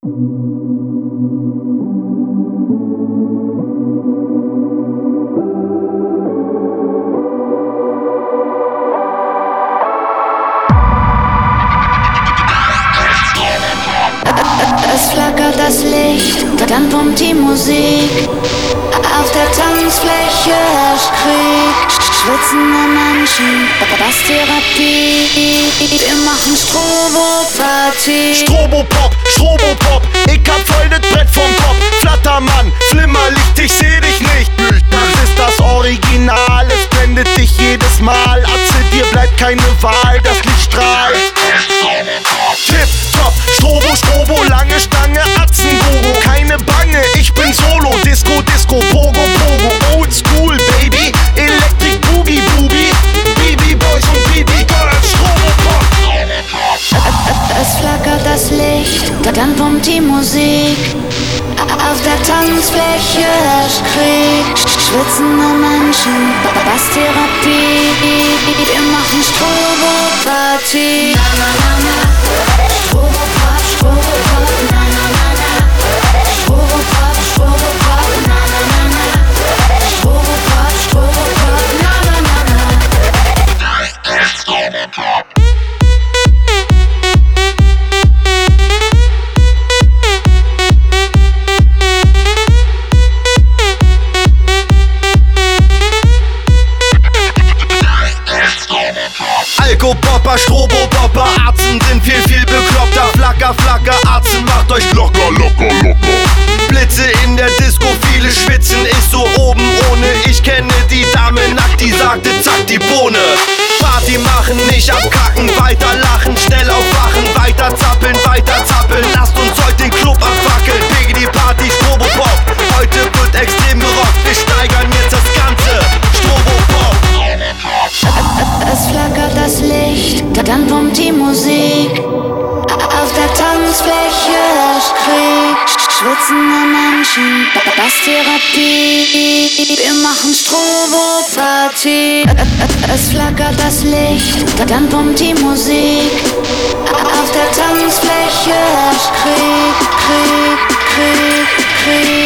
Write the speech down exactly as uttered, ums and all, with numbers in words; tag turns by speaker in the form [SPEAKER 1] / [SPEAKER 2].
[SPEAKER 1] Es flackert das Licht, dann pumpt die Musik. Auf der Tanzfläche herrscht Krieg. Schwitzende Menschen, Basstherapie. Wir machen Strobo-Party.
[SPEAKER 2] Strobopop, Strobopop, ich hab voll das Brett vom Kopf. Flattermann, Flimmerlicht, ich seh dich nicht. Das ist das Original, es blendet dich jedes Mal. Atze, dir bleibt keine Wahl, das Licht strahlt. Tip, top, Strobo, Strobo, lange Stange, Atzengogo. Keine Bange, ich bin Solo, Disco, Disco, Pogo, Pogo. Old School, Baby, Electric Boogie, Boogie. B B Boys und B B Girls, Strobopop.
[SPEAKER 1] Es flackert das Licht, dann pumpt die Musik. Auf der Tanzfläche herrscht Krieg. Schwitzende Menschen, Basstherapie. Wir machen Strobo-Party. Na na na na, Strobopop, Strobopop, na na na na. Strobopop, Strobopop, na na na na. Strobopop, Strobopop, na na na na. Strobopop.
[SPEAKER 2] Alkopopper, Strobopopper, Arzen sind viel, viel bekloppter. Flacker, Flacker, Arzen, macht euch locker, locker, locker. Blitze in der Disco, viele schwitzen, ist so oben ohne. Ich kenne die Dame nackt, die sagte, zack, die Bohne. Party machen, nicht abkacken, weiter lachen, schnell aufwachen, weiter zappeln, weiter zappeln. Lasst uns heute den Club abfackeln, Biggie die Party, Strobopop. Heute wird extrem gerockt, wir steigern jetzt das Ganze. Strobopop.
[SPEAKER 1] Es flackert das Licht, dann pumpt die Musik. Auf der Tanzfläche herrscht Krieg. Schwitzende Menschen, Basstherapie. Wir machen Strobo-Party. Es flackert das Licht, dann pumpt die Musik. Auf der Tanzfläche herrscht Krieg, Krieg, Krieg, Krieg.